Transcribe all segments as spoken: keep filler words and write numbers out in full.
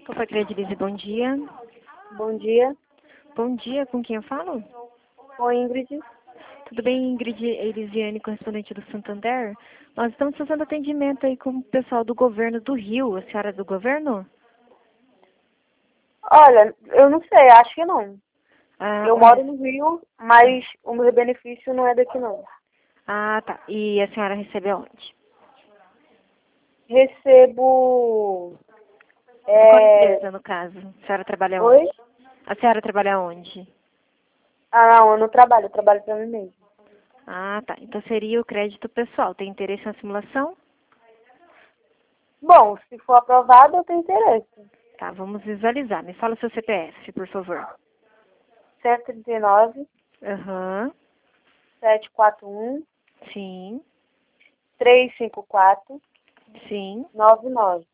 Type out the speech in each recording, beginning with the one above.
Copa Credilize, bom dia. Bom dia. Bom dia, com quem eu falo? Oi, Ingrid. Tudo bem, Ingrid Elisiane, correspondente do Santander? Nós estamos fazendo atendimento aí com o pessoal do governo do Rio. A senhora é do governo? Olha, eu não sei, acho que não. Ah, Eu onde- moro no Rio, mas o meu benefício não é daqui não. ah, tá. E a senhora recebe aonde? Recebo... Qual É... empresa, no caso? A senhora trabalha Oi? onde? A senhora trabalha onde? Ah, não, eu não trabalho, eu trabalho pra mim mesmo. Ah, tá. Então seria o crédito pessoal. Tem interesse na simulação? Bom, se for aprovado, eu tenho interesse. Tá, vamos visualizar. Me fala o seu C P F, por favor. cento e trinta e nove, Aham, setecentos e quarenta e um, sim, trezentos e cinquenta e quatro, sim. noventa e nove.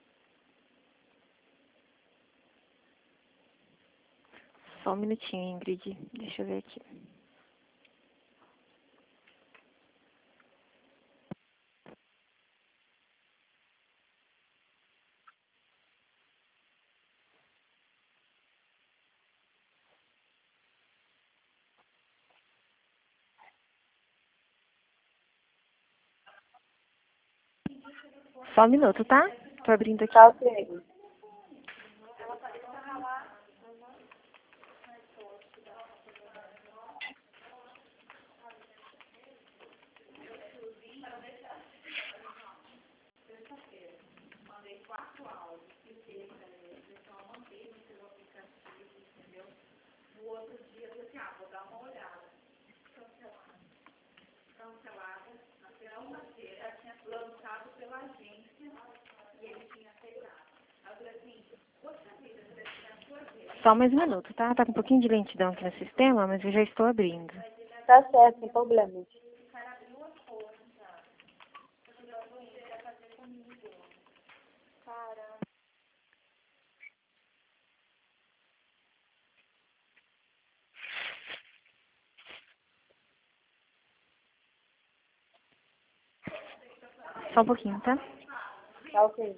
Só um minutinho, Ingrid. Deixa eu ver aqui. Só um minuto, tá? Tô abrindo aqui. Tá ok. Só mais um minuto, tá? Tá com um pouquinho de lentidão aqui no sistema, mas eu já estou abrindo. Tá certo, sem problema. Só um pouquinho, tá? Tá ok.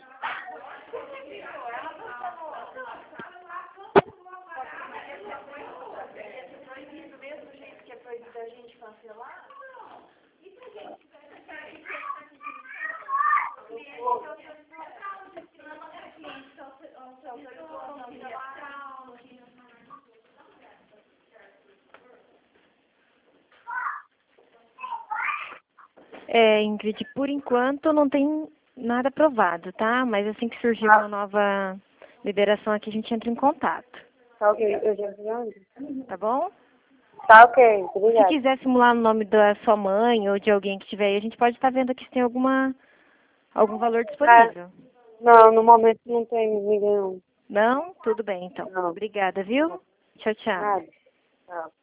É, Ingrid, por enquanto não tem nada aprovado, tá? Mas assim que surgir Ah, uma nova liberação aqui, a gente entra em contato, tá ok. Eu já vi onde? tá bom? Tá ok, Se obrigada. quiser simular o nome da sua mãe ou de alguém que tiver aí, a gente pode estar vendo aqui se tem alguma, algum valor Ah, disponível. não, no momento não tem ninguém não. Não? Tudo bem, então. Não, Obrigada, viu? Tchau, tchau. nada. Tchau.